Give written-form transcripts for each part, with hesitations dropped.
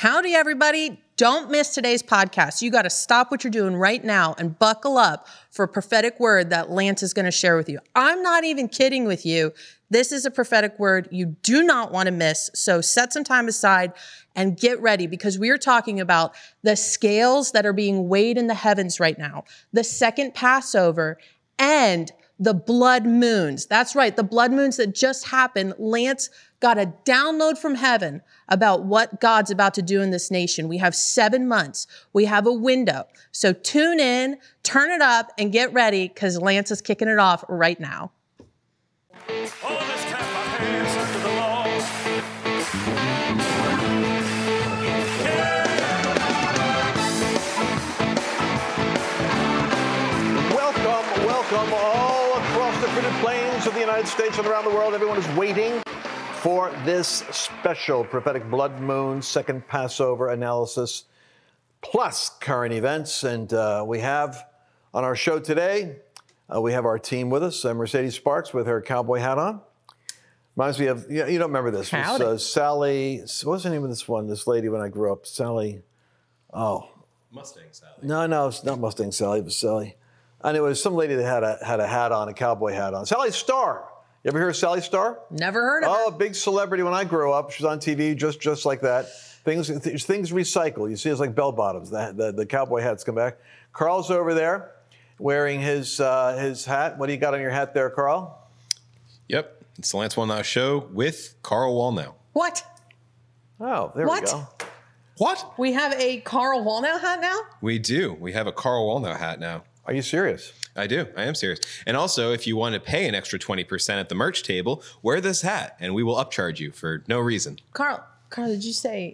Howdy, everybody. Don't miss today's podcast. You got to stop what you're doing right now and buckle up for a prophetic word that Lance is going to share with you. I'm not even kidding with you. This is a prophetic word you do not want to miss. So set some time aside and get ready, because we are talking about the scales that are being weighed in the heavens right now, the second Passover, and the blood moons. That's right, the blood moons that just happened. Lance got a download from heaven about what God's about to do in this nation. We have 7 months. We have a window. So tune in, turn it up, and get ready, because Lance is kicking it off right now. Welcome all across the frigid plains of the United States and around the world. Everyone is waiting for this special prophetic blood moon, second Passover analysis, plus current events. And we have on our show today, we have our team with us. Mercedes Sparks with her cowboy hat on. Reminds me of, you don't remember this. It was, Sally, what was the name of this one? This lady when I grew up, Sally, Mustang Sally. No, it's not Mustang Sally, it was Sally. And it was some lady that had a hat on, a cowboy hat on. Sally Starr. You ever hear of Sally Starr? Never heard of her. Oh, a big celebrity when I grew up. She was on TV just like that. Things recycle. You see, it's like bell bottoms. The cowboy hats come back. Carl's over there wearing his hat. What do you got on your hat there, Carl? Yep, it's the Lance Wallnau Show with Carl Wallnau. What? Oh, there we go. What? We have a Carl Wallnau hat now? We do. We have a Carl Wallnau hat now. Are you serious? I do. I am serious. And also, if you want to pay an extra 20% at the merch table, wear this hat, and we will upcharge you for no reason. Carl, did you say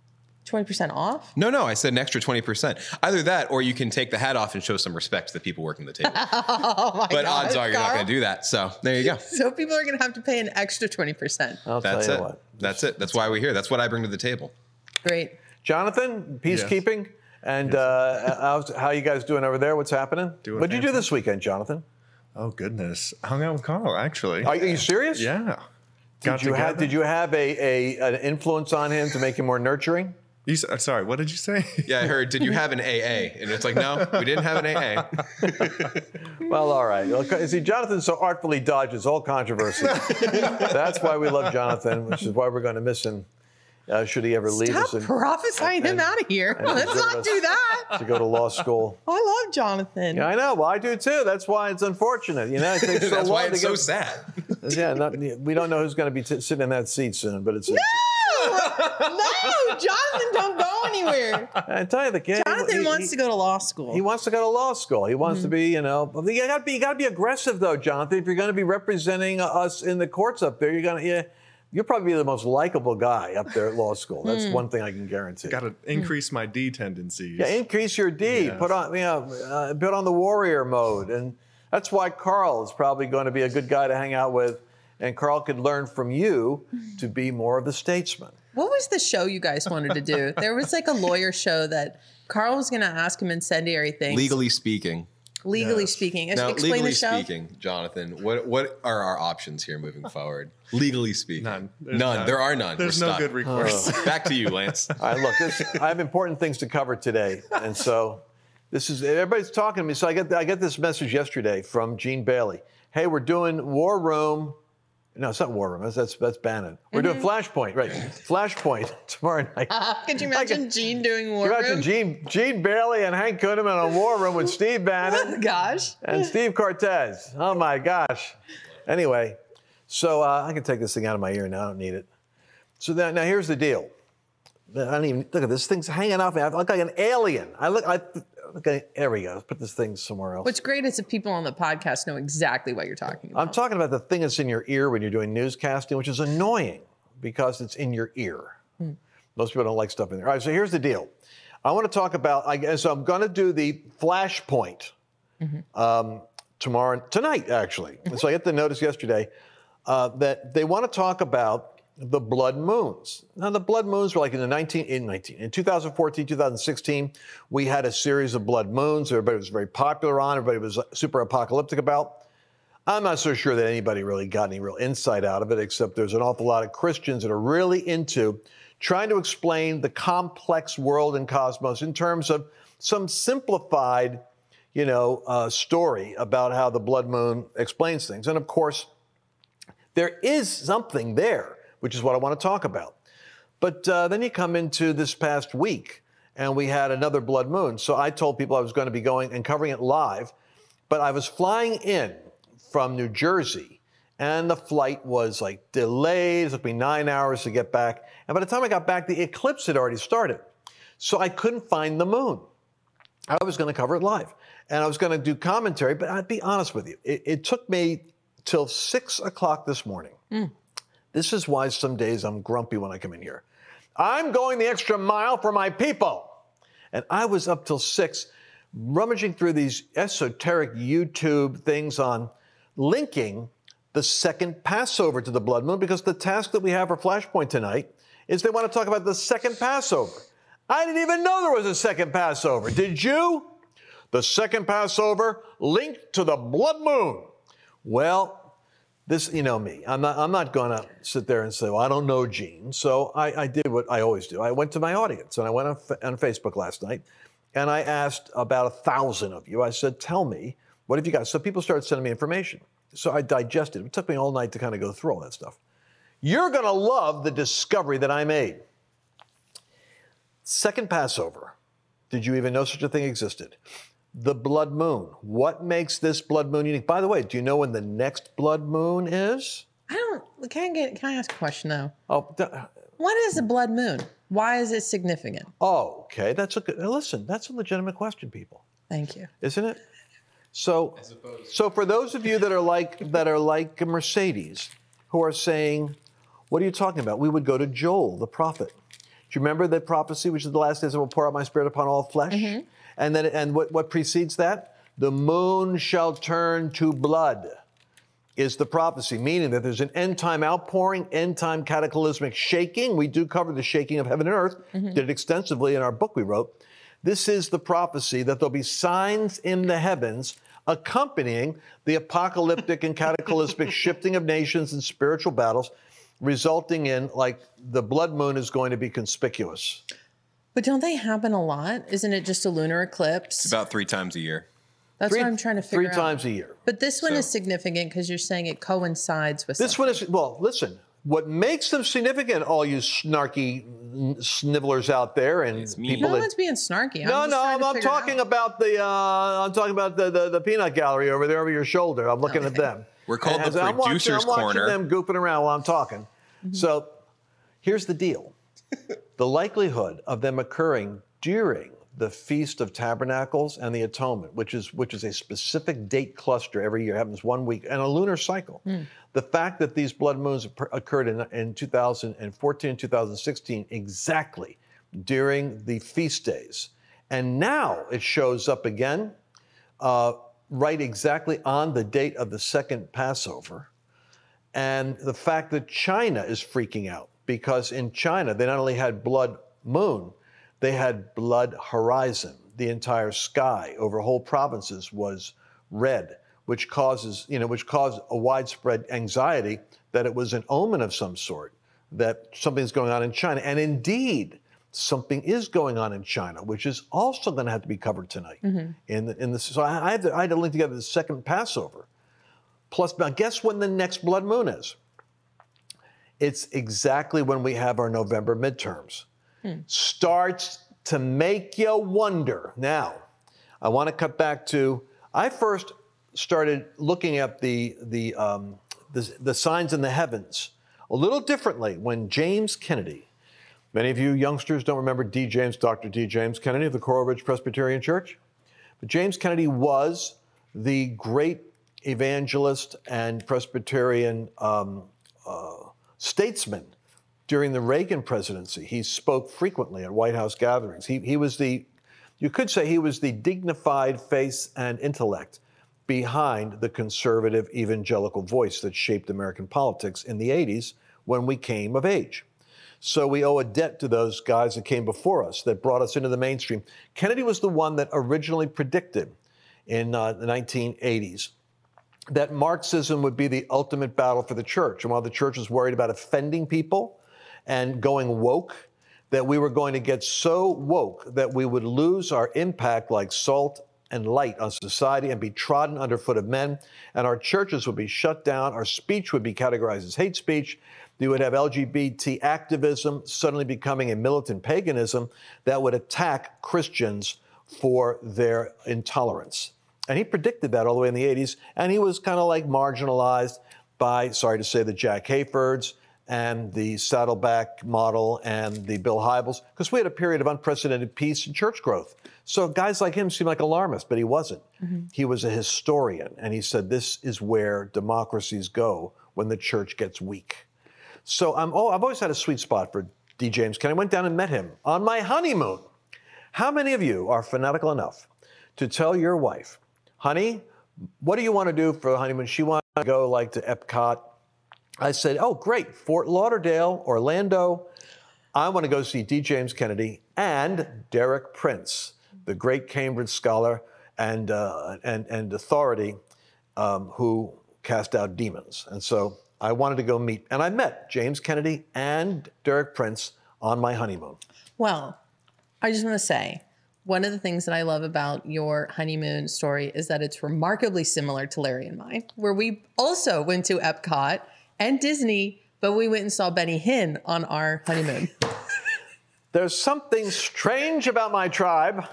20% off? No, I said an extra 20%. Either that, or you can take the hat off and show some respect to the people working the table. Oh my but God, odds are you're not going to do that. So there you go. So people are going to have to pay an extra 20%. That's it. What. That's it. That's why we're here. That's what I bring to the table. Great. Jonathan, peacekeeping. Yes. And how you guys doing over there? What's happening? What did you do this weekend, Jonathan? Oh, goodness. Hung out with Carl, actually. Are you serious? Yeah. Did you have an influence on him to make him more nurturing? Sorry, what did you say? Yeah, I heard, did you have an AA? And it's like, no, we didn't have an AA. Well, all right. See, Jonathan so artfully dodges all controversy. That's why we love Jonathan, which is why we're going to miss him. Should he ever leave us? Stop prophesying him out of here. Let's not do that. To go to law school. I love Jonathan. Yeah, I know. Well, I do too. That's why it's unfortunate. You know, it takes so That's long why it's to so sad. Yeah, we don't know who's going to be sitting in that seat soon, but it's... No, Jonathan, don't go anywhere. I tell you, the kid... Jonathan wants to go to law school. He wants to go to law school. He wants to be, you got to be aggressive, though, Jonathan. If you're going to be representing us in the courts up there, you'll probably be the most likable guy up there at law school. That's one thing I can guarantee. Got to increase my D tendencies. Yeah, increase your D. Yes. Put on the warrior mode, and that's why Carl is probably going to be a good guy to hang out with, and Carl could learn from you to be more of the statesman. What was the show you guys wanted to do? There was like a lawyer show that Carl was going to ask him incendiary things. Legally speaking. Legally speaking. Now, explain legally the show. Speaking, Jonathan, what are our options here moving forward? Legally speaking. None. There are none. There's no good recourse. Back to you, Lance. All right, look, I have important things to cover today. And so everybody's talking to me. So I get this message yesterday from Gene Bailey. Hey, we're doing War Room. No, it's not War Room. That's Bannon. We're doing Flashpoint, right? Flashpoint tomorrow night. Could you imagine Gene doing War Room? Imagine Gene Bailey and Hank Kunneman on War Room with Steve Bannon. Oh, gosh. And Steve Cortez. Oh, my gosh. Anyway, so I can take this thing out of my ear now. I don't need it. So now here's the deal. I don't even look at this thing's hanging off me. I look like an alien. Okay, there we go. Let's put this thing somewhere else. What's great is that people on the podcast know exactly what you're talking about. I'm talking about the thing that's in your ear when you're doing newscasting, which is annoying because it's in your ear. Most people don't like stuff in there. All right, so here's the deal. I want to talk about, so I'm going to do the Flashpoint tonight, actually. So I get the notice yesterday that they want to talk about the blood moons. Now, the blood moons were like in 2014, 2016, we had a series of blood moons. Everybody was very popular on. Everybody was super apocalyptic about. I'm not so sure that anybody really got any real insight out of it, except there's an awful lot of Christians that are really into trying to explain the complex world and cosmos in terms of some simplified, story about how the blood moon explains things. And of course, there is something there, which is what I want to talk about. But then you come into this past week, and we had another blood moon. So I told people I was going to be going and covering it live, but I was flying in from New Jersey, and the flight was like delayed. It took me 9 hours to get back. And by the time I got back, the eclipse had already started. So I couldn't find the moon. I was going to cover it live, and I was going to do commentary, but I'd be honest with you. It took me till 6 o'clock this morning. This is why some days I'm grumpy when I come in here. I'm going the extra mile for my people. And I was up till 6, rummaging through these esoteric YouTube things on linking the second Passover to the blood moon, because the task that we have for Flashpoint tonight is they want to talk about the second Passover. I didn't even know there was a second Passover. Did you? The second Passover linked to the blood moon. Well, this, you know me. I'm not going to sit there and say, well, I don't know Gene. So I did what I always do. I went to my audience, and I went on Facebook last night, and I asked about 1,000 of you. I said, tell me, what have you got? So people started sending me information. So I digested it. It took me all night to kind of go through all that stuff. You're going to love the discovery that I made. Second Passover. Did you even know such a thing existed? The blood moon. What makes this blood moon unique? By the way, do you know when the next blood moon is? Can I ask a question though? Oh, What is a blood moon? Why is it significant? oh, okay. That's a legitimate question, people. Thank you. Isn't it? So for those of you that are like Mercedes, who are saying, what are you talking about? We would go to Joel, the prophet. Do you remember the prophecy, which is the last days I will pour out my spirit upon all flesh? Mm-hmm. And what precedes that? The moon shall turn to blood is the prophecy, meaning that there's an end-time outpouring, end-time cataclysmic shaking. We do cover the shaking of heaven and earth, did it extensively in our book we wrote. This is the prophecy that there'll be signs in the heavens accompanying the apocalyptic and cataclysmic shifting of nations and spiritual battles, resulting in, like, the blood moon is going to be conspicuous. But don't they happen a lot? Isn't it just a lunar eclipse? It's about 3 times a year. That's what I'm trying to figure out. 3 times a year. But this one is significant because you're saying it coincides with This one is, well, listen, what makes them significant, all you snarky snivellers out there and people No one's being snarky. I'm talking about the peanut gallery over there over your shoulder. I'm looking at them. We're called the I'm producer's corner. watching them goofing around while I'm talking. Mm-hmm. So here's the deal. The likelihood of them occurring during the Feast of Tabernacles and the Atonement, which is a specific date cluster every year, happens 1 week, and a lunar cycle. The fact that these blood moons occurred in 2014 and 2016 exactly during the feast days, and now it shows up again right exactly on the date of the second Passover, and the fact that China is freaking out, because in China they not only had blood moon, they had blood horizon. The entire sky over whole provinces was red, which caused a widespread anxiety that it was an omen of some sort, that something's going on in China. And indeed, something is going on in China, which is also going to have to be covered tonight. Mm-hmm. So I had to link together the second Passover. Plus, now guess when the next blood moon is? It's exactly when we have our November midterms. Starts to make you wonder. Now, I want to cut back to, I first started looking at the signs in the heavens a little differently when James Kennedy, many of you youngsters don't remember Dr. D. James Kennedy of the Coral Ridge Presbyterian Church, but James Kennedy was the great evangelist and Presbyterian statesman during the Reagan presidency. He spoke frequently at White House gatherings. He was you could say he was the dignified face and intellect behind the conservative evangelical voice that shaped American politics in the 80s when we came of age. So we owe a debt to those guys that came before us, that brought us into the mainstream. Kennedy was the one that originally predicted in the 1980s that Marxism would be the ultimate battle for the church. And while the church was worried about offending people and going woke that we were going to get so woke that we would lose our impact like salt and light on society and be trodden underfoot of men, and our churches would be shut down, our speech would be categorized as hate speech, you would have LGBT activism suddenly becoming a militant paganism that would attack Christians for their intolerance. And he predicted that all the way in the 80s, and he was kind of like marginalized by, sorry to say, the Jack Hayfords and the Saddleback model and the Bill Hybels, because we had a period of unprecedented peace and church growth. So guys like him seemed like alarmists, but he wasn't. He was a historian, and he said this is where democracies go when the church gets weak. So I've always had a sweet spot for D. James Kennedy. I went down and met him on my honeymoon. How many of you are fanatical enough to tell your wife, honey, what do you want to do for the honeymoon? She wanted to go like to Epcot. I said, oh, great, Fort Lauderdale, Orlando. I want to go see D. James Kennedy and Derek Prince, the great Cambridge scholar and authority who cast out demons. And so I wanted to go meet, and I met James Kennedy and Derek Prince on my honeymoon. Well, I just want to say, one of the things that I love about your honeymoon story is that it's remarkably similar to Larry and mine, where we also went to Epcot and Disney, but we went and saw Benny Hinn on our honeymoon. There's something strange about my tribe,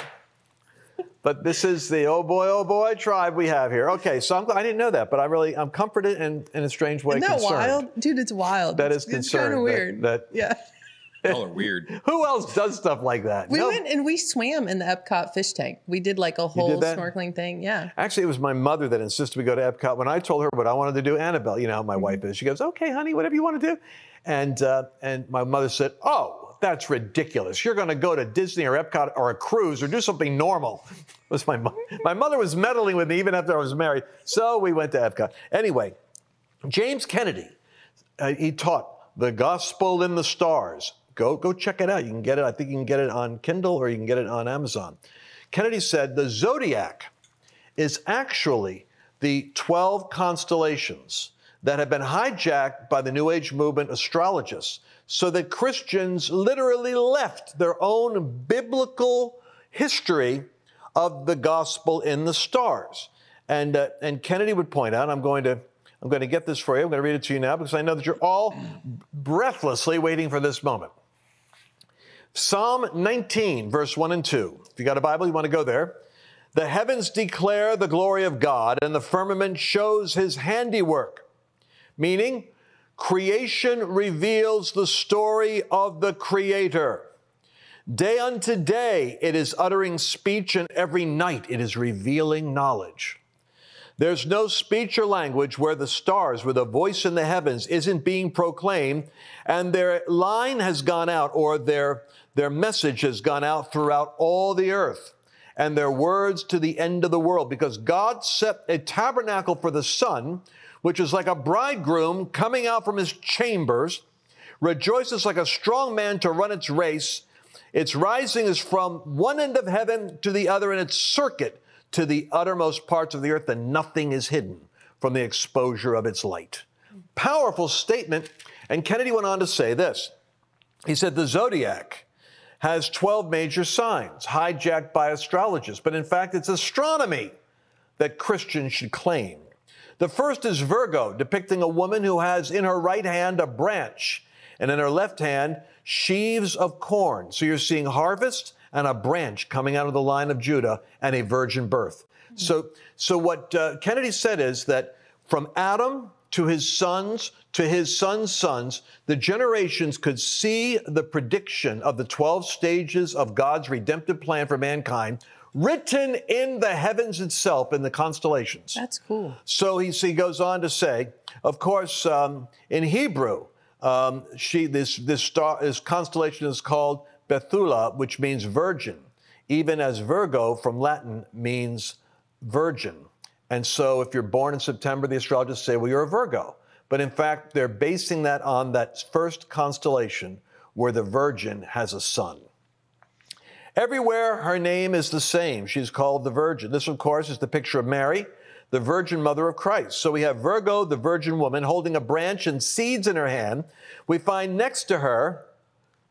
but this is the oh boy tribe we have here. Okay, so I didn't know that, but I'm comforted and in a strange way Isn't that concerned. wild? Dude, it's wild. That is It's concerned. kind of weird. Y'all are weird. Who else does stuff like that? We went and we swam in the Epcot fish tank. We did like a whole snorkeling thing. Yeah. Actually, it was my mother that insisted we go to Epcot. When I told her what I wanted to do, Annabelle, you know how my wife is. She goes, okay, honey, whatever you want to do. And my mother said, oh, that's ridiculous. You're going to go to Disney or Epcot or a cruise or do something normal. Was my mother was meddling with me even after I was married. So we went to Epcot. Anyway, James Kennedy, he taught The Gospel in the Stars. Go check it out. You can get it. I think you can get it on Kindle or you can get it on Amazon. Kennedy said the zodiac is actually the 12 constellations that have been hijacked by the New Age movement astrologists so that Christians literally left their own biblical history of the gospel in the stars. And Kennedy would point out, I'm going to get this for you. I'm going to read it to you now because I know that you're all breathlessly waiting for this moment. Psalm 19, verse 1 and 2. If you got a Bible, you want to go there. The heavens declare the glory of God, and the firmament shows his handiwork. Meaning, creation reveals the story of the Creator. Day unto day, it is uttering speech, and every night it is revealing knowledge. There's no speech or language where the stars, where the voice in the heavens isn't being proclaimed, and their line has gone out, or their message has gone out throughout all the earth, and their words to the end of the world, because God set a tabernacle for the sun, which is like a bridegroom coming out from his chambers, rejoices like a strong man to run its race. Its rising is from one end of heaven to the other, and its circuit to the uttermost parts of the earth, and nothing is hidden from the exposure of its light. Powerful statement. And Kennedy went on to say this. He said, the zodiac has 12 major signs hijacked by astrologists, but in fact, it's astronomy that Christians should claim. The first is Virgo, depicting a woman who has in her right hand a branch, and in her left hand, sheaves of corn. So you're seeing harvest and a branch coming out of the line of Judah and a virgin birth. So what Kennedy said is that from Adam to his sons, the generations could see the prediction of the 12 stages of God's redemptive plan for mankind written in the heavens itself, in the constellations. That's cool. So he goes on to say, of course, in Hebrew, this constellation is called Bethula, which means virgin, even as Virgo from Latin means virgin. And so if you're born in September, the astrologists say, well, you're a Virgo. But in fact, they're basing that on that first constellation where the Virgin has a son. Everywhere her name is the same. She's called the Virgin. This, of course, is the picture of Mary, the Virgin Mother of Christ. So we have Virgo, the virgin woman, holding a branch and seeds in her hand. We find next to her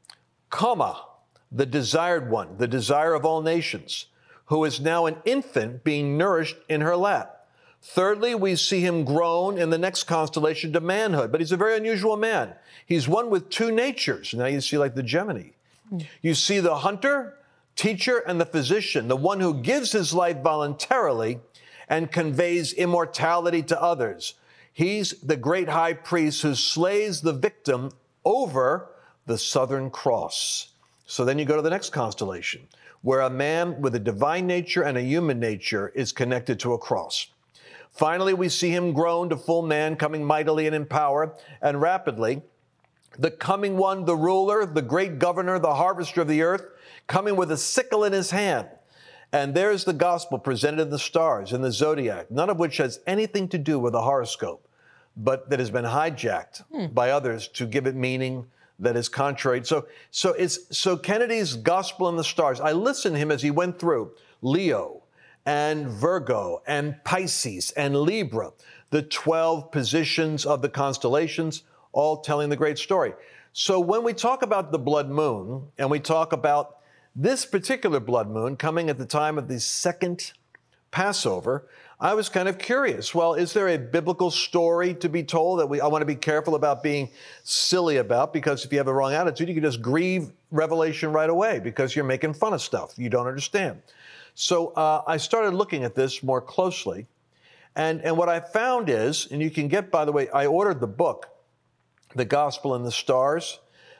comma, the desired one, the desire of all nations, who is now an infant being nourished in her lap. Thirdly, we see him grown in the next constellation to manhood, but he's a very unusual man. He's one with two natures. Now you see like the Gemini. You see the hunter, teacher, and the physician, the one who gives his life voluntarily and conveys immortality to others. He's the great high priest who slays the victim over the Southern Cross. So then you go to the next constellation, where a man with a divine nature and a human nature is connected to a cross. Finally, we see him grown to full man, coming mightily and in power and rapidly. The coming one, the ruler, the great governor, the harvester of the earth, coming with a sickle in his hand. And there's the gospel presented in the stars, in the zodiac, none of which has anything to do with a horoscope, but that has been hijacked by others to give it meaning that is contrary. So Kennedy's gospel in the stars, I listened to him as he went through Leo and Virgo and Pisces and Libra, the 12 positions of the constellations, all telling the great story. So when we talk about the blood moon, and we talk about this particular blood moon coming at the time of the second Passover, I was kind of curious. Well, is there a biblical story to be told that I want to be careful about being silly about? Because if you have the wrong attitude, you can just grieve Revelation right away because you're making fun of stuff you don't understand. So I started looking at this more closely. And what I found is, and you can get, by the way, I ordered the book, The Gospel in the Stars,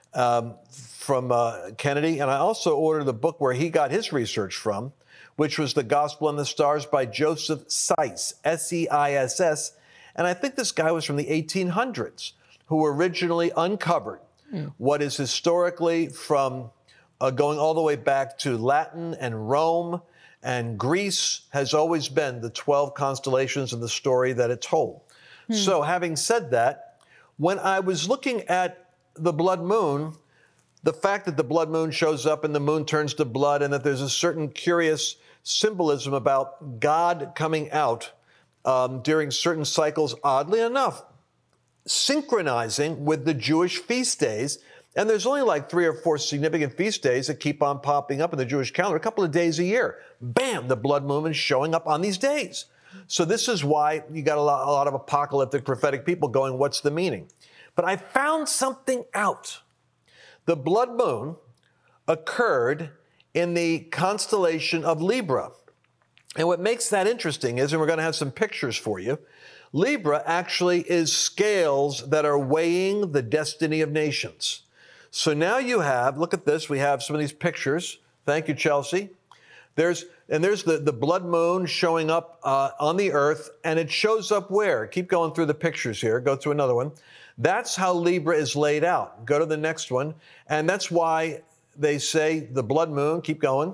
from Kennedy. And I also ordered the book where he got his research from, which was The Gospel in the Stars by Joseph Seiss, S-E-I-S-S. And I think this guy was from the 1800s, who originally uncovered what is historically from going all the way back to Latin and Rome and Greece has always been the 12 constellations and the story that it told. So having said that, when I was looking at the blood moon, the fact that the blood moon shows up and the moon turns to blood and that there's a certain curious symbolism about God coming out during certain cycles, oddly enough, synchronizing with the Jewish feast days. And there's only like 3 or 4 significant feast days that keep on popping up in the Jewish calendar, a couple of days a year. Bam, the blood moon is showing up on these days. So this is why you got a lot of apocalyptic prophetic people going, what's the meaning? But I found something out. The blood moon occurred in the constellation of Libra. And what makes that interesting is, and we're going to have some pictures for you, Libra actually is scales that are weighing the destiny of nations. So now you have, look at this, we have some of these pictures. Thank you, Chelsea. There's the blood moon showing up on the earth, and it shows up where? Keep going through the pictures here. Go to another one. That's how Libra is laid out. Go to the next one. And that's why they say the blood moon, keep going.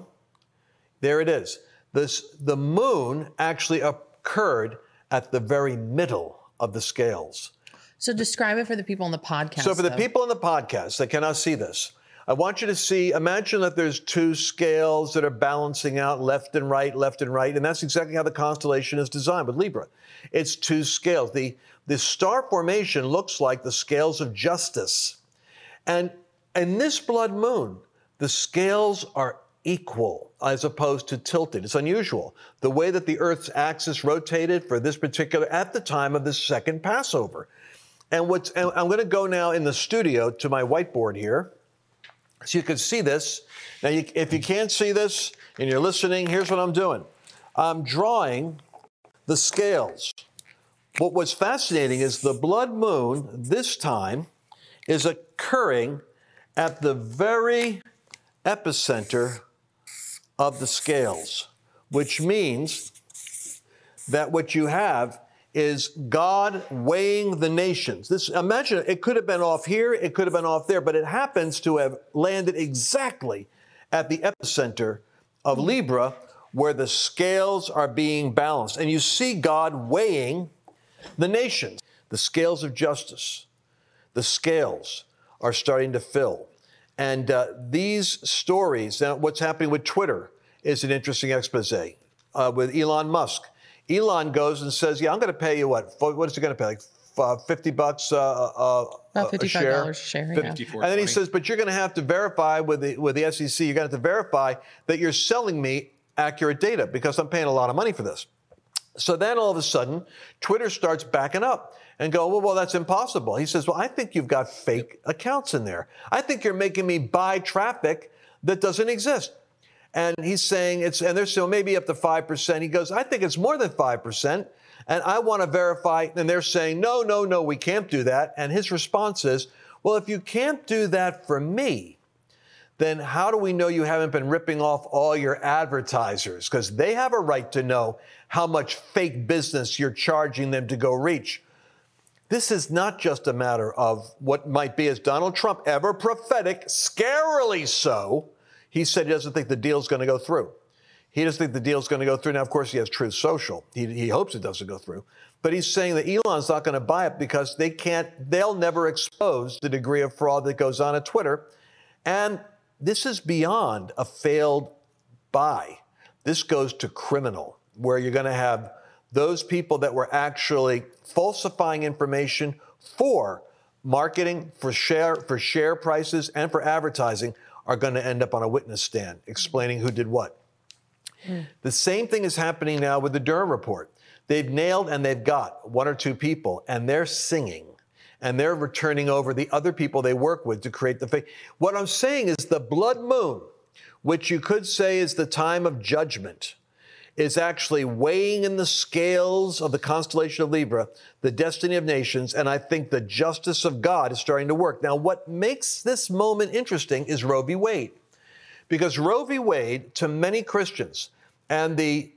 There it is. The moon actually occurred at the very middle of the scales. So describe it for the people in the podcast. So for the people in the podcast that cannot see this, I want you to see, imagine that there's 2 scales that are balancing out left and right, and that's exactly how the constellation is designed with Libra. It's 2 scales. The star formation looks like the scales of justice. And in this blood moon, the scales are equal as opposed to tilted. It's unusual. The way that the Earth's axis rotated for this particular, at the time of the second Passover. And I'm going to go now in the studio to my whiteboard here, so you can see this. Now, if you can't see this and you're listening, here's what I'm doing. I'm drawing the scales. What was fascinating is the blood moon this time is occurring at the very epicenter of the scales, which means that what you have is God weighing the nations. Imagine, it could have been off here, it could have been off there, but it happens to have landed exactly at the epicenter of Libra, where the scales are being balanced. And you see God weighing the nations. The scales of justice, the scales are starting to fill. And these stories, now what's happening with Twitter is an interesting expose with Elon Musk. Elon goes and says, yeah, I'm going to pay you what is he going to pay? Like $50 About a share. $55 a share, yeah. 54. And then he says, but you're going to have to verify with the SEC, you're going to have to verify that you're selling me accurate data because I'm paying a lot of money for this. So then all of a sudden, Twitter starts backing up and go, well, that's impossible. He says, well, I think you've got fake accounts in there. I think you're making me buy traffic that doesn't exist. And he's saying and they're saying maybe up to 5%. He goes, I think it's more than 5%. And I want to verify. And they're saying, no, we can't do that. And his response is, well, if you can't do that for me, then how do we know you haven't been ripping off all your advertisers? Because they have a right to know how much fake business you're charging them to go reach. This is not just a matter of what might be, as Donald Trump, ever prophetic, scarily so, he said he doesn't think the deal's going to go through. He doesn't think the deal's going to go through. Now, of course, he has Truth Social. He hopes it doesn't go through. But he's saying that Elon's not going to buy it because they'll never expose the degree of fraud that goes on at Twitter. And this is beyond a failed buy. This goes to criminal, where you're going to have those people that were actually falsifying information for marketing, for share prices, and for advertising are going to end up on a witness stand explaining who did what. The same thing is happening now with the Durham report. They've nailed and they've got one or two people, and they're singing, and they're returning over the other people they work with to create the fake. What I'm saying is the blood moon, which you could say is the time of judgment, is actually weighing in the scales of the constellation of Libra, the destiny of nations, and I think the justice of God is starting to work. Now, what makes this moment interesting is Roe v. Wade, because Roe v. Wade, to many Christians, and the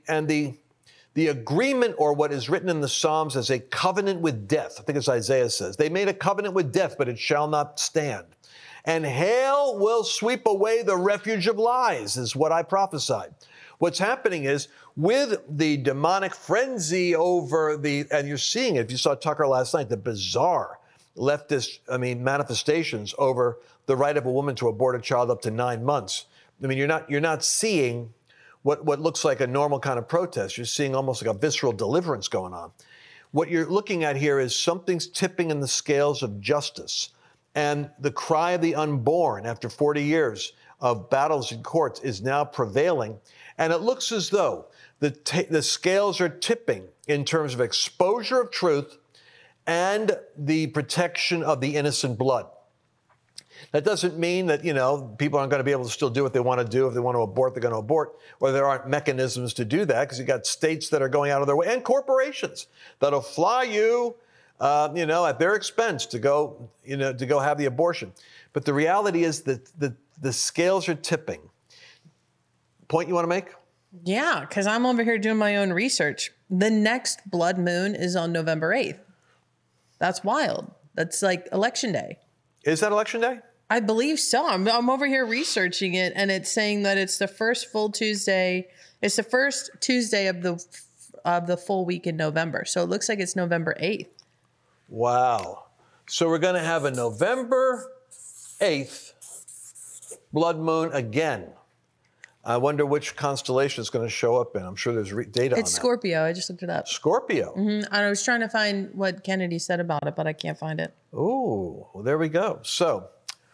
agreement, or what is written in the Psalms as a covenant with death, I think as Isaiah says, they made a covenant with death, but it shall not stand. And hail will sweep away the refuge of lies, is what I prophesied. What's happening is, with the demonic frenzy over and you're seeing it, if you saw Tucker last night, the bizarre leftist, manifestations over the right of a woman to abort a child up to 9 months. I mean, you're not seeing what looks like a normal kind of protest. You're seeing almost like a visceral deliverance going on. What you're looking at here is something's tipping in the scales of justice. And the cry of the unborn after 40 years of battles in courts is now prevailing. And it looks as though the scales are tipping in terms of exposure of truth and the protection of the innocent blood. That doesn't mean that, people aren't going to be able to still do what they want to do. If they want to abort, they're going to abort, or there aren't mechanisms to do that, because you've got states that are going out of their way, and corporations that'll fly you, at their expense to go have the abortion. But the reality is that the scales are tipping. Point you want to make? Yeah, because I'm over here doing my own research. The next blood moon is on November 8th. That's wild. That's like Election Day. Is that Election Day? I believe so. I'm over here researching it, and it's saying that it's the first full Tuesday. It's the first Tuesday of the full week in November. So it looks like it's November 8th. Wow. So we're going to have a November 8th blood moon again. I wonder which constellation it's going to show up in. I'm sure there's data on that. It's Scorpio. I just looked it up. Scorpio. Mm-hmm. I was trying to find what Kennedy said about it, but I can't find it. Ooh, well, there we go. So,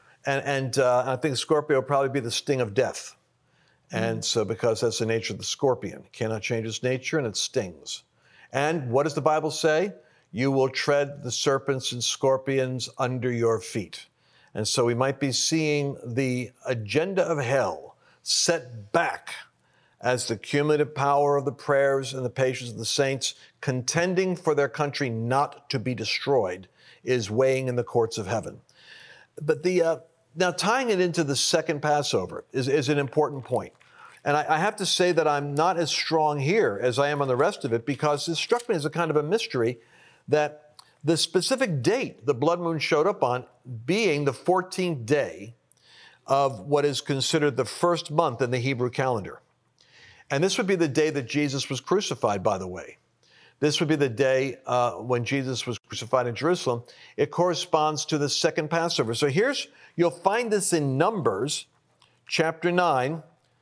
and I think Scorpio will probably be the sting of death. And so, because that's the nature of the scorpion, it cannot change its nature, and it stings. And what does the Bible say? You will tread the serpents and scorpions under your feet. And so we might be seeing the agenda of hell set back as the cumulative power of the prayers and the patience of the saints contending for their country not to be destroyed is weighing in the courts of heaven. But now tying it into the second Passover is an important point. And I have to say that I'm not as strong here as I am on the rest of it, because it struck me as a kind of a mystery that the specific date the blood moon showed up on being the 14th day of what is considered the first month in the Hebrew calendar. And this would be the day that Jesus was crucified, by the way. This would be the day when Jesus was crucified in Jerusalem. It corresponds to the second Passover. So you'll find this in Numbers chapter 9,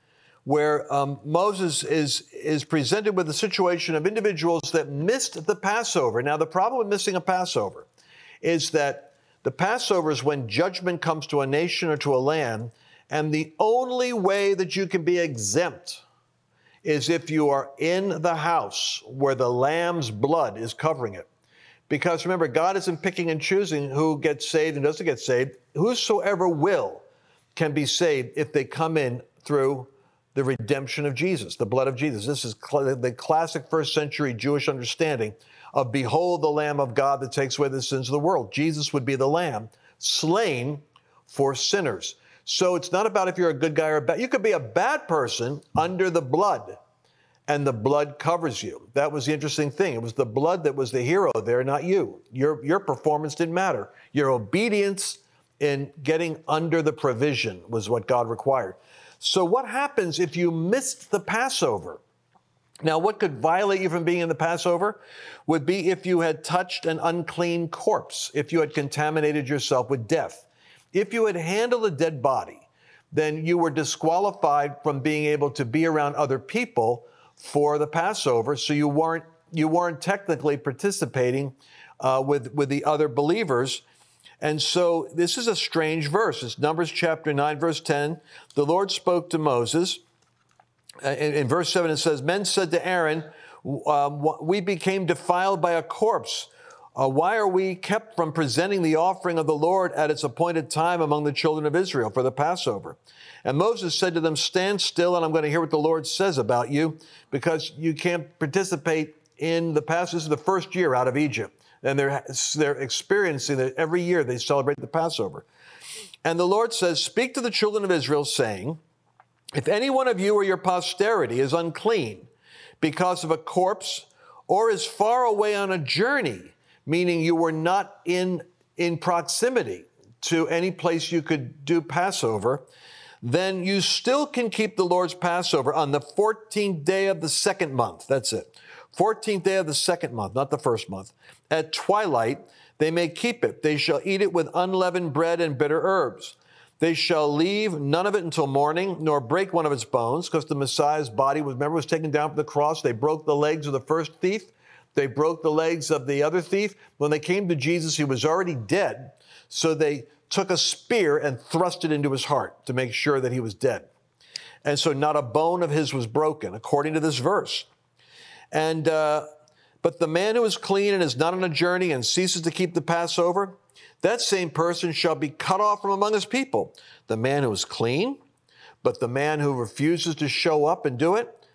where Moses is presented with the situation of individuals that missed the Passover. Now, the problem with missing a Passover is that the Passover is when judgment comes to a nation or to a land, and the only way that you can be exempt is if you are in the house where the lamb's blood is covering it. Because remember, God isn't picking and choosing who gets saved and doesn't get saved. Whosoever will can be saved if they come in through the redemption of Jesus, the blood of Jesus. This is the classic first century Jewish understanding of behold the Lamb of God that takes away the sins of the world. Jesus would be the Lamb slain for sinners. So it's not about if you're a good guy or a bad. You could be a bad person under the blood, and the blood covers you. That was the interesting thing. It was the blood that was the hero there, not you. Your performance didn't matter. Your obedience in getting under the provision was what God required. So what happens if you missed the Passover? Now, what could violate you from being in the Passover would be if you had touched an unclean corpse, if you had contaminated yourself with death. If you had handled a dead body, then you were disqualified from being able to be around other people for the Passover, so you weren't technically participating with the other believers. And so this is a strange verse. It's Numbers chapter 9, verse 10. The Lord spoke to Moses. In verse 7, it says, men said to Aaron, we became defiled by a corpse. Why are we kept from presenting the offering of the Lord at its appointed time among the children of Israel for the Passover? And Moses said to them, stand still, and I'm going to hear what the Lord says about you, because you can't participate in the Passover. This is the first year out of Egypt. And they're experiencing that every year they celebrate the Passover. And the Lord says, speak to the children of Israel, saying, if any one of you or your posterity is unclean because of a corpse or is far away on a journey, meaning you were not in proximity to any place you could do Passover, then you still can keep the Lord's Passover on the 14th day of the second month. That's it. 14th day of the second month, not the first month. At twilight, they may keep it. They shall eat it with unleavened bread and bitter herbs. They shall leave none of it until morning, nor break one of its bones, because the Messiah's body was taken down from the cross. They broke the legs of the first thief. They broke the legs of the other thief. When they came to Jesus, he was already dead. So they took a spear and thrust it into his heart to make sure that he was dead. And so not a bone of his was broken, according to this verse. And but the man who is clean and is not on a journey and ceases to keep the Passover, that same person shall be cut off from among his people. The man who is clean, but the man who refuses to show up and do it,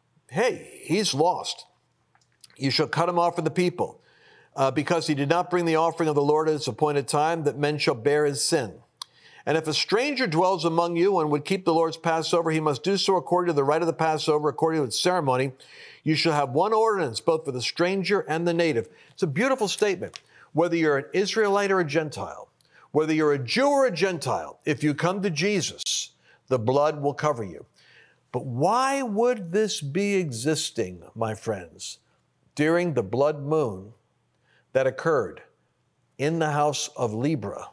hey, he's lost. You shall cut him off from the people, because he did not bring the offering of the Lord at its appointed time, that men shall bear his sin. And if a stranger dwells among you and would keep the Lord's Passover, he must do so according to the rite of the Passover, according to its ceremony. You shall have one ordinance, both for the stranger and the native. It's a beautiful statement. Whether you're an Israelite or a Gentile, whether you're a Jew or a Gentile, if you come to Jesus, the blood will cover you. But why would this be existing, my friends, during the blood moon that occurred in the house of Libra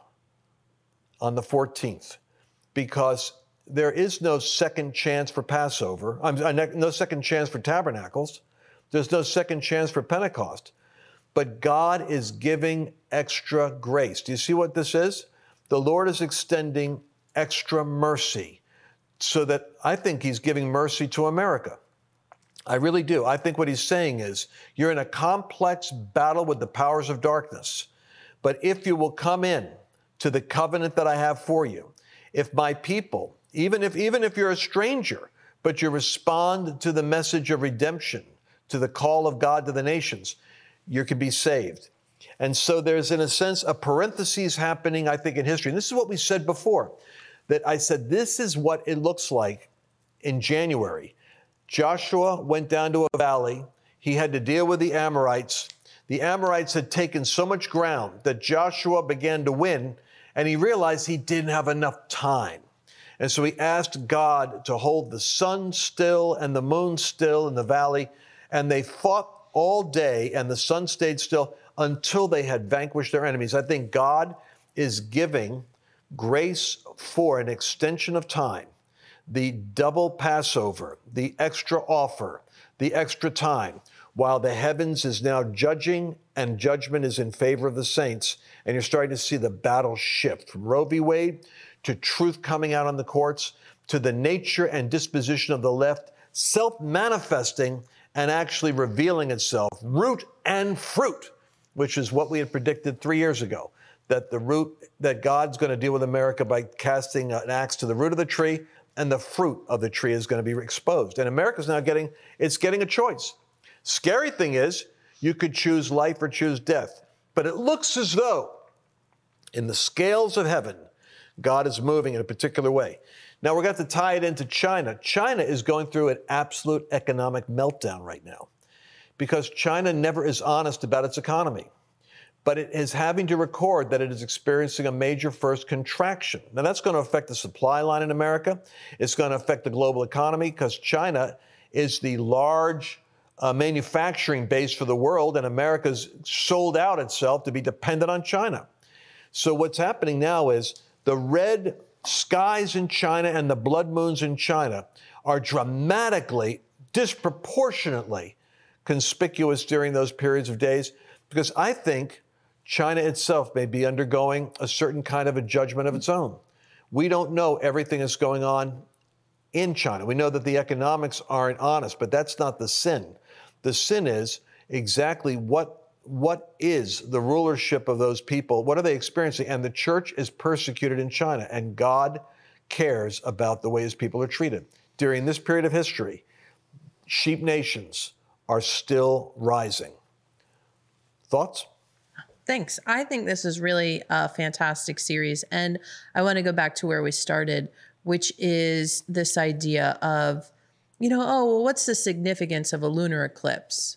on the 14th? Because there is no second chance for Passover, no second chance for Tabernacles. There's no second chance for Pentecost. But God is giving extra grace. Do you see what this is? The Lord is extending extra mercy, so that I think he's giving mercy to America. I really do. I think what he's saying is, you're in a complex battle with the powers of darkness. But if you will come in to the covenant that I have for you, if my people, even if you're a stranger, but you respond to the message of redemption, to the call of God to the nations, you can be saved. And so there's, in a sense, a parenthesis happening, I think, in history. And this is what we said before, that I said, this is what it looks like in January. Joshua went down to a valley. He had to deal with the Amorites. The Amorites had taken so much ground that Joshua began to win, and he realized he didn't have enough time. And so he asked God to hold the sun still and the moon still in the valley, and they fought all day, and the sun stayed still until they had vanquished their enemies. I think God is giving grace for an extension of time, the double Passover, the extra offer, the extra time, while the heavens is now judging and judgment is in favor of the saints. And you're starting to see the battle shift from Roe v. Wade to truth coming out on the courts to the nature and disposition of the left self-manifesting and actually revealing itself, root and fruit, which is what we had predicted 3 years ago, that the root, that God's going to deal with America by casting an axe to the root of the tree, and the fruit of the tree is going to be exposed. And America's now getting a choice. Scary thing is, you could choose life or choose death. But it looks as though in the scales of heaven, God is moving in a particular way. Now, we're going to have to tie it into China. China is going through an absolute economic meltdown right now because China never is honest about its economy. But it is having to record that it is experiencing a major first contraction. Now, that's going to affect the supply line in America. It's going to affect the global economy because China is the large manufacturing base for the world, and America's sold out itself to be dependent on China. So what's happening now is the red skies in China and the blood moons in China are dramatically, disproportionately conspicuous during those periods of days, because I think China itself may be undergoing a certain kind of a judgment of its own. We don't know everything that's going on in China. We know that the economics aren't honest, but that's not the sin. The sin is exactly what is the rulership of those people? What are they experiencing? And the church is persecuted in China, and God cares about the way his people are treated. During this period of history, sheep nations are still rising. Thoughts? Thanks. I think this is really a fantastic series. And I want to go back to where we started, which is this idea of, what's the significance of a lunar eclipse?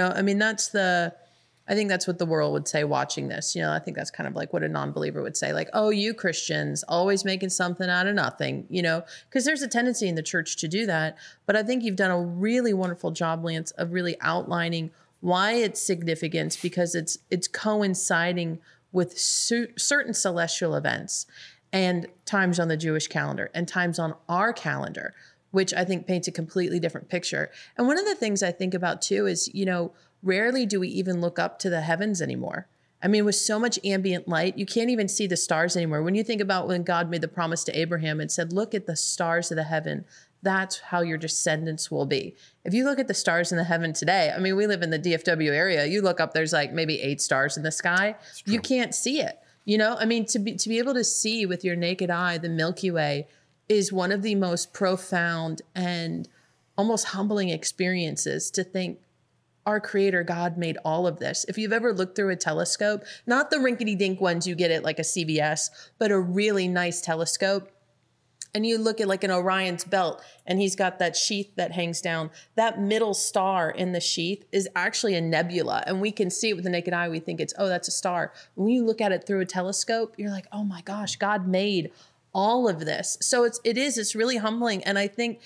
I think that's what the world would say watching this. I think that's kind of like what a non-believer would say, like, oh, you Christians always making something out of nothing, because there's a tendency in the church to do that. But I think you've done a really wonderful job, Lance, of really outlining why it's significant, because it's coinciding with certain celestial events and times on the Jewish calendar and times on our calendar, which I think paints a completely different picture. And one of the things I think about too is, rarely do we even look up to the heavens anymore. I mean, with so much ambient light, you can't even see the stars anymore. When you think about when God made the promise to Abraham and said, look at the stars of the heaven, that's how your descendants will be. If you look at the stars in the heaven today, I mean, we live in the DFW area. You look up, there's like maybe 8 stars in the sky. You can't see it. To be able to see with your naked eye the Milky Way is one of the most profound and almost humbling experiences, to think our creator God made all of this. If you've ever looked through a telescope, not the rinkety-dink ones you get at like a CVS, but a really nice telescope, and you look at like an Orion's belt, and he's got that sheath that hangs down, that middle star in the sheath is actually a nebula, and we can see it with the naked eye. We think that's a star. When you look at it through a telescope, you're like, oh my gosh, God made all of this. So it's really humbling. And I think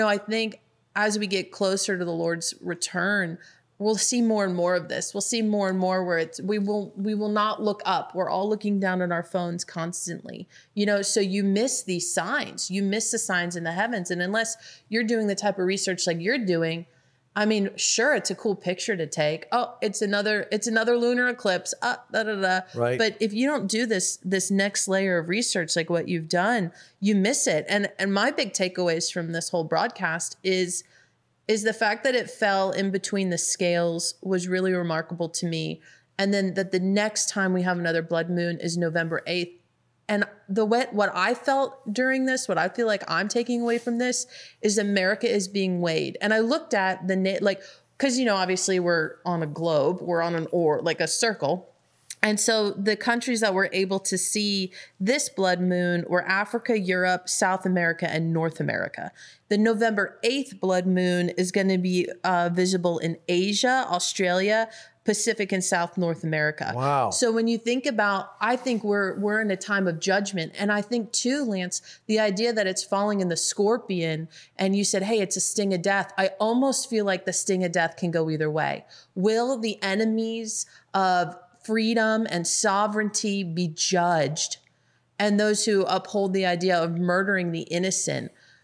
as we get closer to the Lord's return, we'll see more and more of this. We'll see more and more where we will not look up. We're all looking down at our phones constantly. So you miss these signs. You miss the signs in the heavens. And unless you're doing the type of research like you're doing, I mean, sure, it's a cool picture to take. Oh, it's another lunar eclipse. Right. But if you don't do this next layer of research like what you've done, you miss it. And my big takeaways from this whole broadcast is the fact that it fell in between the scales was really remarkable to me. And then that the next time we have another blood moon is November 8th. And what I felt during this, what I feel like I'm taking away from this, is America is being weighed. And I looked at because, obviously we're on a globe, we're on a circle. And so the countries that were able to see this blood moon were Africa, Europe, South America, and North America. The November 8th blood moon is going to be visible in Asia, Australia, Pacific, and South North America. Wow. So when you think about, I think we're in a time of judgment. And I think too, Lance, the idea that it's falling in the Scorpion, and you said, hey, it's a sting of death. I almost feel like the sting of death can go either way. Will the enemies of freedom and sovereignty be judged, and those who uphold the idea of murdering the innocent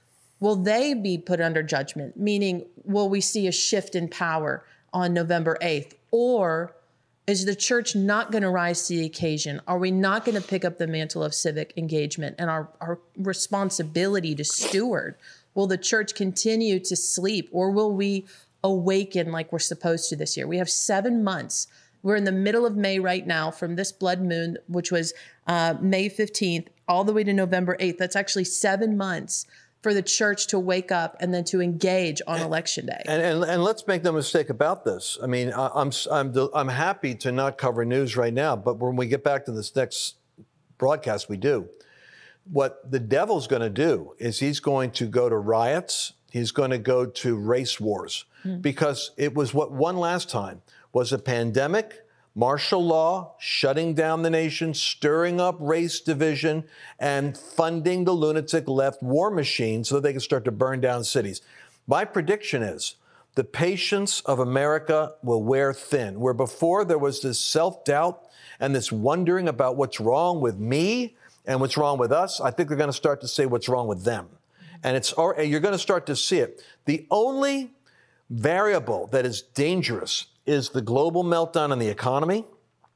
will they be put under judgment? Meaning, will we see a shift in power on November 8th? Or is the church not going to rise to the occasion? Are we not going to pick up the mantle of civic engagement and our responsibility to steward? Will the church continue to sleep, or will we awaken like we're supposed to this year? We have 7 months. We're in the middle of May right now from this blood moon, which was May 15th, all the way to November 8th. That's actually 7 months for the church to wake up and then to engage on Election Day. And let's make no mistake about this. I mean, I'm happy to not cover news right now, but when we get back to this next broadcast, we do. What the devil's going to do is he's going to go to riots. He's going to go to race wars, because it was what won last time was a pandemic, martial law, shutting down the nation, stirring up race division, and funding the lunatic left war machine so that they can start to burn down cities. My prediction is the patience of America will wear thin. Where before there was this self-doubt and this wondering about what's wrong with me and what's wrong with us, I think they're going to start to say what's wrong with them. And you're going to start to see it. The only variable that is dangerous is the global meltdown in the economy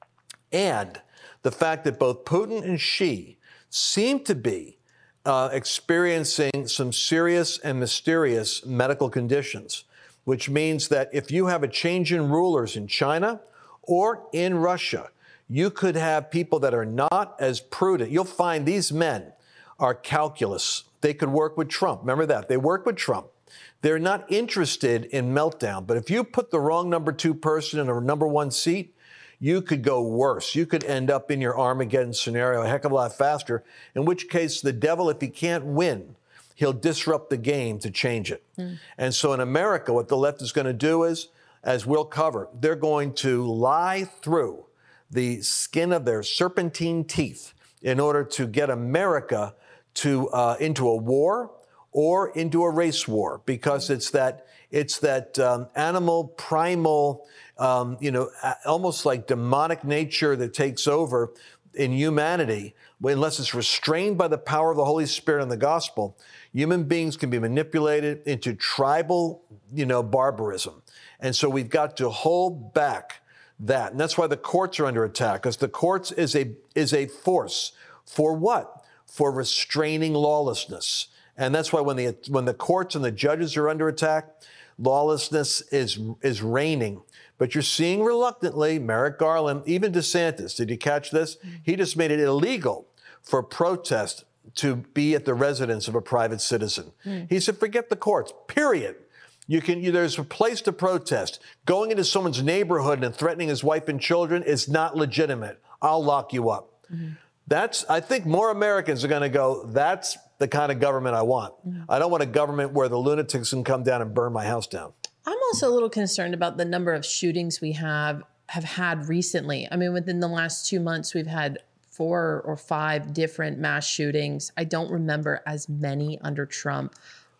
and the fact that both Putin and Xi seem to be experiencing some serious and mysterious medical conditions, which means that if you have a change in rulers in China or in Russia, you could have people that are not as prudent. You'll find these men are calculus. They could work with Trump. Remember that. They work with Trump. They're not interested in meltdown. But if you put the wrong number 2 person in a number 1 seat, you could go worse. You could end up in your Armageddon scenario a heck of a lot faster, in which case the devil, if he can't win, he'll disrupt the game to change it. And so in America, what the left is going to do is, as we'll cover, they're going to lie through the skin of their serpentine teeth in order to get America to into a war or into a race war, because it's that animal primal, almost like demonic nature that takes over in humanity. Unless it's restrained by the power of the Holy Spirit and the gospel, human beings can be manipulated into tribal, barbarism. And so we've got to hold back that. And that's why the courts are under attack, because the courts is a force for what? For restraining lawlessness. And that's why when the courts and the judges are under attack, lawlessness is reigning. But you're seeing reluctantly Merrick Garland, even DeSantis. Did you catch this? He just made it illegal for protest to be at the residence of a private citizen. He said, forget the courts, period. There's a place to protest. Going into someone's neighborhood and threatening his wife and children is not legitimate. I'll lock you up. I think more Americans are going to go, that's the kind of government I want. I don't want a government where the lunatics can come down and burn my house down. I'm also a little concerned about the number of shootings we have had recently. I mean, within the last 2 months, we've had 4 or 5 different mass shootings. I don't remember as many under Trump.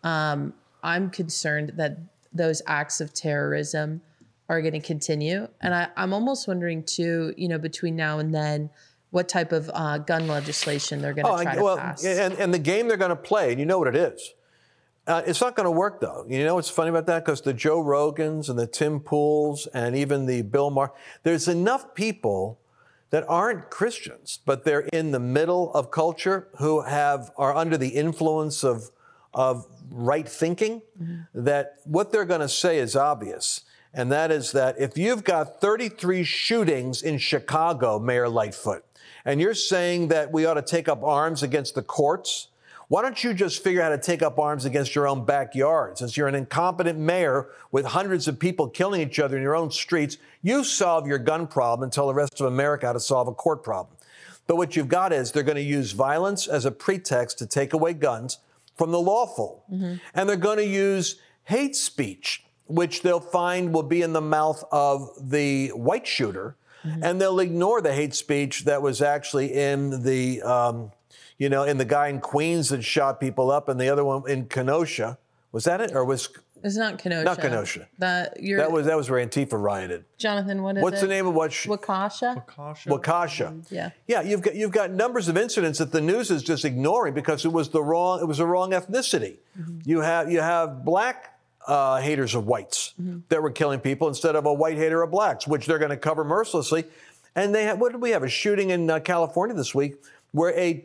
I'm concerned that those acts of terrorism are going to continue. And I'm almost wondering, too, between now and then, what type of gun legislation they're going to try to pass. And the game they're going to play, and you know what it is. It's not going to work, though. You know what's funny about that? Because the Joe Rogans and the Tim Pools and even the Bill Maher, there's enough people that aren't Christians, but they're in the middle of culture who are under the influence of right thinking, that what they're going to say is obvious. And that is that if you've got 33 shootings in Chicago, Mayor Lightfoot, and you're saying that we ought to take up arms against the courts, why don't you just figure out how to take up arms against your own backyard? Since you're an incompetent mayor with hundreds of people killing each other in your own streets, you solve your gun problem and tell the rest of America how to solve a court problem. But what you've got is they're going to use violence as a pretext to take away guns from the lawful. And they're going to use hate speech, which they'll find will be in the mouth of the white shooter. And they'll ignore the hate speech that was actually in the, in the guy in Queens that shot people up, and the other one in Kenosha. Was that it? Or was It's not Kenosha. Not Kenosha. That was where Antifa rioted. Jonathan, what is What's it? the name of what? Waukesha? Waukesha. Yeah. Yeah, you've got numbers of incidents that the news is just ignoring because it was the wrong ethnicity. Mm-hmm. You have black haters of whites that were killing people instead of a white hater of blacks, which they're going to cover mercilessly. And what did we have? A shooting in California this week where a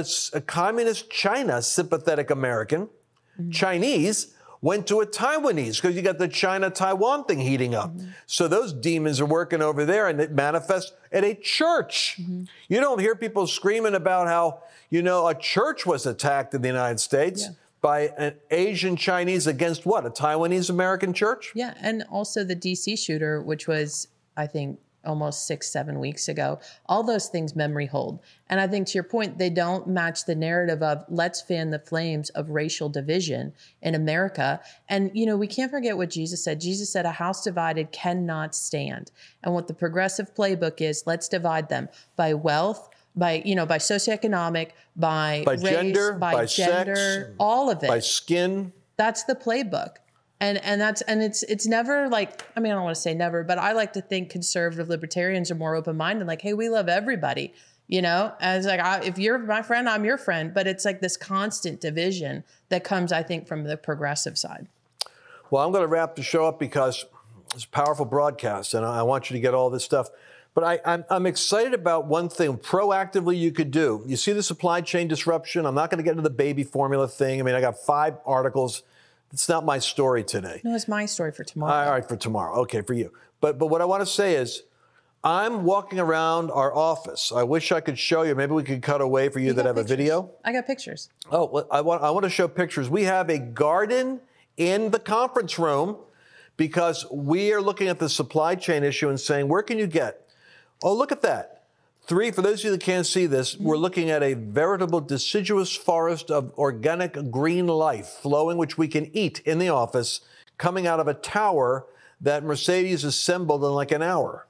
communist China sympathetic American, Chinese, went to a Taiwanese because you got the China-Taiwan thing heating up. So those demons are working over there, and it manifests at a church. You don't hear people screaming about how, a church was attacked in the United States by an Asian Chinese against what? A Taiwanese American church? Yeah, and also the DC shooter, which was, I think, almost 6-7 weeks ago. All those things memory hold. And I think to your point, they don't match the narrative of let's fan the flames of racial division in America. And, we can't forget what Jesus said. Jesus said a house divided cannot stand. And what the progressive playbook is, let's divide them by wealth, by socioeconomic, by race, gender, by sex, all of it. By skin. That's the playbook. And it's never like, I don't want to say never, but I like to think conservative libertarians are more open-minded, like, hey, we love everybody, and it's like, if you're my friend, I'm your friend, but it's like this constant division that comes, I think, from the progressive side. Well, I'm going to wrap the show up because it's a powerful broadcast and I want you to get all this stuff. But I'm excited about one thing proactively you could do. You see the supply chain disruption. I'm not going to get into the baby formula thing. I got 5 articles. It's not my story today. No, it's my story for tomorrow. All right, for tomorrow. Okay, for you. But what I want to say is, I'm walking around our office. I wish I could show you. Maybe we could cut away for you that have pictures. a video. I got pictures. Oh, well, I want to show pictures. We have a garden in the conference room because we are looking at the supply chain issue and saying, where can you get? Oh, look at that. 3, for those of you that can't see this, we're looking at a veritable deciduous forest of organic green life flowing, which we can eat in the office, coming out of a tower that Mercedes assembled in like an hour.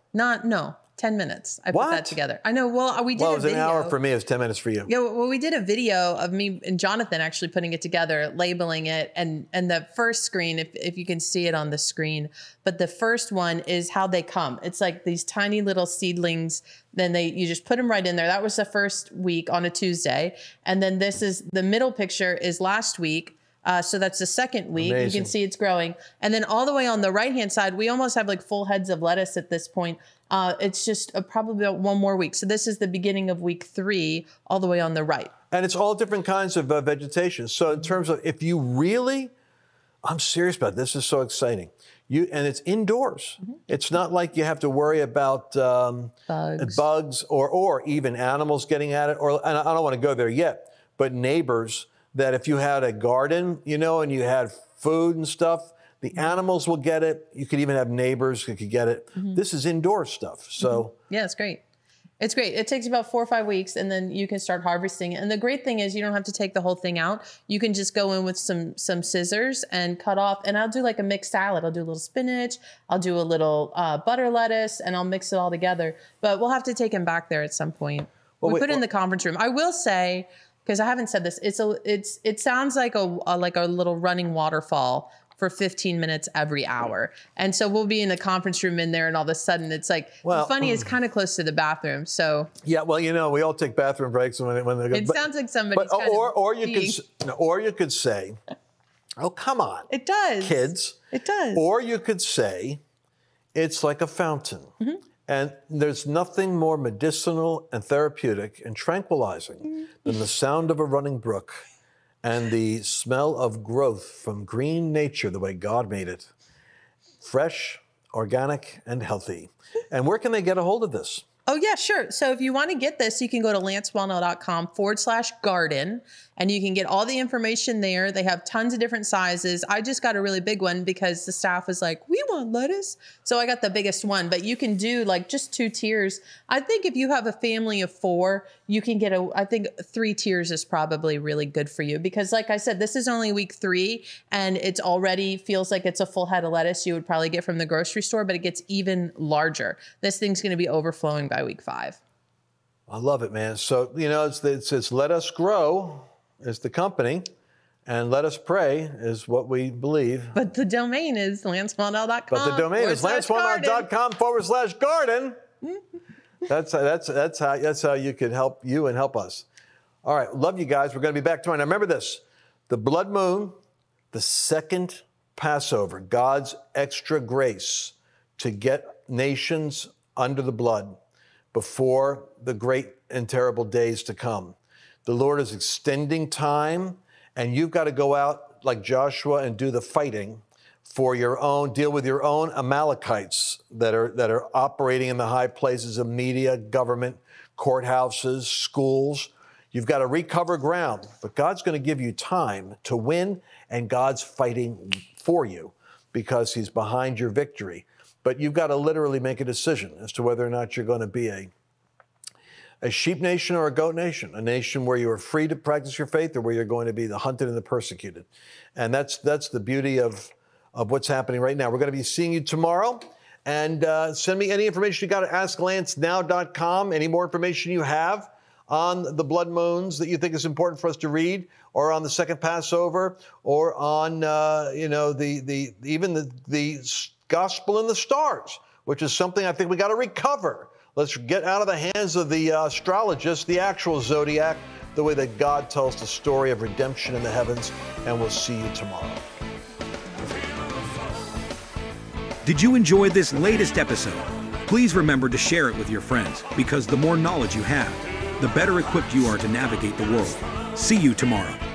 10 minutes. I put that together. I know. Well, we did Well, a it was video. an hour for me. It was 10 minutes for you. Yeah, well, we did a video of me and Jonathan actually putting it together, labeling it, and the first screen, if you can see it on the screen, but the first one is how they come. It's like these tiny little seedlings. Then you just put them right in there. That was the first week on a Tuesday, and then the middle picture is last week. So that's the second week. Amazing. You can see it's growing. And then all the way on the right-hand side, we almost have like full heads of lettuce at this point. It's just probably about 1 more week. So this is the beginning of week 3, all the way on the right. And it's all different kinds of vegetation. So in terms of, if you really, I'm serious about this is so exciting. And it's indoors. It's not like you have to worry about bugs or even animals getting at it. And I don't want to go there yet, but neighbors, that if you had a garden, and you had food and stuff, the animals will get it. You could even have neighbors who could get it. This is indoor stuff. So yeah, it's great. It's great. It takes about 4 or 5 weeks, and then you can start harvesting it. And the great thing is you don't have to take the whole thing out. You can just go in with some scissors and cut off. And I'll do like a mixed salad. I'll do a little spinach. I'll do a little butter lettuce, and I'll mix it all together. But we'll have to take him back there at some point. We put it in the conference room. I will say, because I haven't said this, it sounds like a little running waterfall for 15 minutes every hour. And so we'll be in the conference room in there, and all of a sudden it's like, funny, it's kind of close to the bathroom. So yeah, well, we all take bathroom breaks when they go. It sounds like somebody's or you could say, oh, come on. It does. Kids. It does. Or you could say, it's like a fountain. And there's nothing more medicinal and therapeutic and tranquilizing than the sound of a running brook and the smell of growth from green nature, the way God made it. Fresh, organic, and healthy. And where can they get a hold of this? Oh, yeah, sure. So if you want to get this, you can go to lancewellnell.com/garden, and you can get all the information there. They have tons of different sizes. I just got a really big one because the staff was like, we want lettuce. So I got the biggest one, but you can do like just 2 tiers. I think if you have a family of 4, you can get I think 3 tiers is probably really good for you because like I said, this is only week 3 and it's already feels like it's a full head of lettuce you would probably get from the grocery store, but it gets even larger. This thing's going to be overflowing by week 5. I love it, man. So, it's Let Us Grow is the company. and let us pray is what we believe. But the domain is lancewallnall.com. But the domain is lancewallnall.com/garden. That's how you can help you and help us. All right, love you guys. We're going to be back tomorrow. Now remember this: the blood moon, the second Passover, God's extra grace to get nations under the blood before the great and terrible days to come. The Lord is extending time, and you've got to go out like Joshua and do the fighting for your own, deal with your own Amalekites that are operating in the high places of media, government, courthouses, schools. You've got to recover ground, but God's going to give you time to win, and God's fighting for you because he's behind your victory. But you've got to literally make a decision as to whether or not you're going to be a sheep nation or a goat nation, a nation where you are free to practice your faith or where you're going to be the hunted and the persecuted. And that's the beauty of what's happening right now. We're going to be seeing you tomorrow. And send me any information you got at AskLanceNow.com. Any more information you have on the blood moons that you think is important for us to read, or on the second Passover, or on the Gospel in the Stars, which is something I think we got to recover. Let's get out of the hands of the astrologists, the actual zodiac, the way that God tells the story of redemption in the heavens. And we'll see you tomorrow. Did you enjoy this latest episode? Please remember to share it with your friends, because the more knowledge you have, the better equipped you are to navigate the world. See you tomorrow.